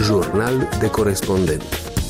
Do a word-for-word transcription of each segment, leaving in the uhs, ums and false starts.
Jurnal de corespondent.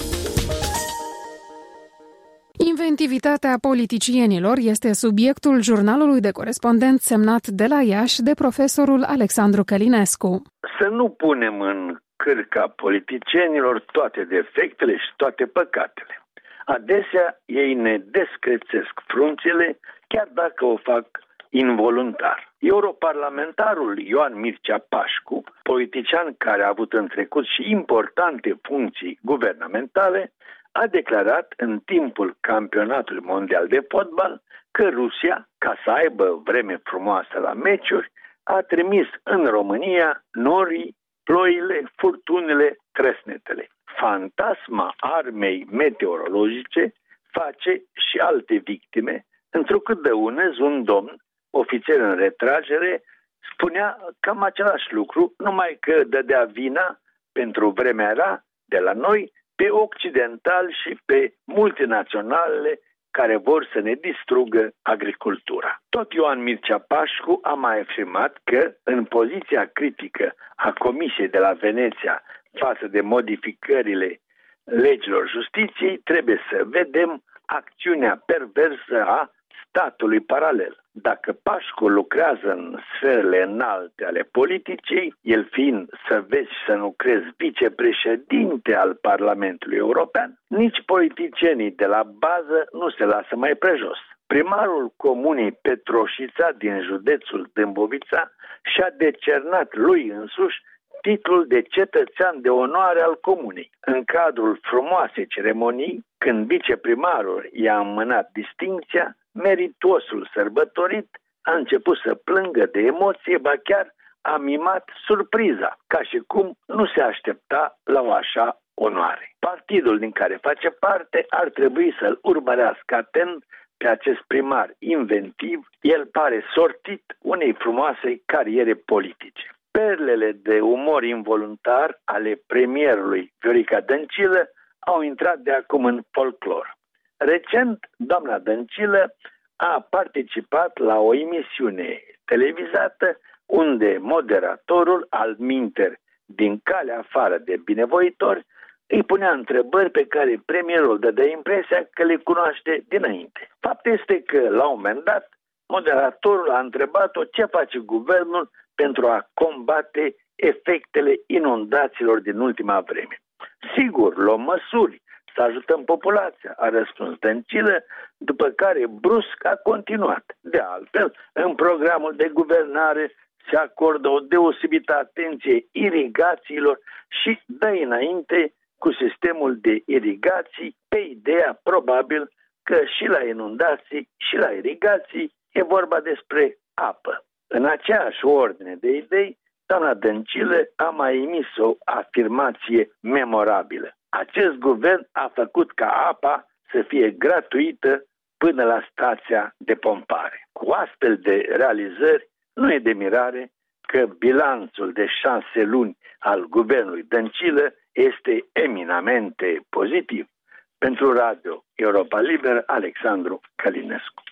Inventivitatea politicienilor este subiectul jurnalului de corespondent semnat de la Iași de profesorul Alexandru Călinescu. Să nu punem în cârca politicienilor toate defectele și toate păcatele. Adesea ei ne descrețesc frunțele, chiar dacă o fac involuntar. Europarlamentarul Ioan Mircea Pașcu, politician care a avut în trecut și importante funcții guvernamentale, a declarat în timpul campionatului mondial de fotbal că Rusia, ca să aibă vreme frumoasă la meciuri, a trimis în România norii, ploile, furtunile, tresnetele. Fantasma armei meteorologice face și alte victime, întrucât dăunăz un domn, ofițer în retragere, spunea cam același lucru, numai că dădea vina pentru vremea rea de la noi pe occidentali și pe multinaționalele care vor să ne distrugă agricultura. Tot Ioan Mircea Pașcu a mai afirmat că în poziția critică a Comisiei de la Veneția față de modificările legilor justiției trebuie să vedem acțiunea perversă a statului paralel. Dacă Pașcu lucrează în sferele înalte ale politicii, el fiind, să vezi și să nu crezi, vicepreședinte al Parlamentului European, nici politicienii de la bază nu se lasă mai prejos. Primarul comunei Petroșița din județul Dâmbovița și-a decernat lui însuși titlul de cetățean de onoare al comunei. În cadrul frumoasei ceremonii, când viceprimarul i-a înmânat distincția, meritosul sărbătorit a început să plângă de emoție, ba chiar a mimat surpriza, ca și cum nu se aștepta la o așa onoare. Partidul din care face parte ar trebui să-l urmărească atent pe acest primar inventiv. El pare sortit unei frumoase cariere politice. Perlele de umor involuntar ale premierului Viorica Dăncilă au intrat de acum în folclor. Recent, doamna Dăncilă a participat la o emisiune televizată unde moderatorul, altminteri din calea afară de binevoitori, îi punea întrebări pe care premierul dădea impresia că le cunoaște dinainte. Fapt este că, la un moment dat, moderatorul a întrebat-o ce face guvernul pentru a combate efectele inundațiilor din ultima vreme. Sigur, luăm măsuri să ajutăm populația, a răspuns Dăncilă, după care brusc a continuat. De altfel, în programul de guvernare se acordă o deosebită atenție irigațiilor și dă înainte cu sistemul de irigații pe ideea probabil că și la inundații și la irigații e vorba despre apă. În aceeași ordine de idei, doamna Dăncilă a mai emis o afirmație memorabilă. Acest guvern a făcut ca apa să fie gratuită până la stația de pompare. Cu astfel de realizări, nu e de mirare că bilanțul de șase luni al guvernului Dăncilă este eminamente pozitiv. Pentru Radio Europa Liberă, Alexandru Călinescu.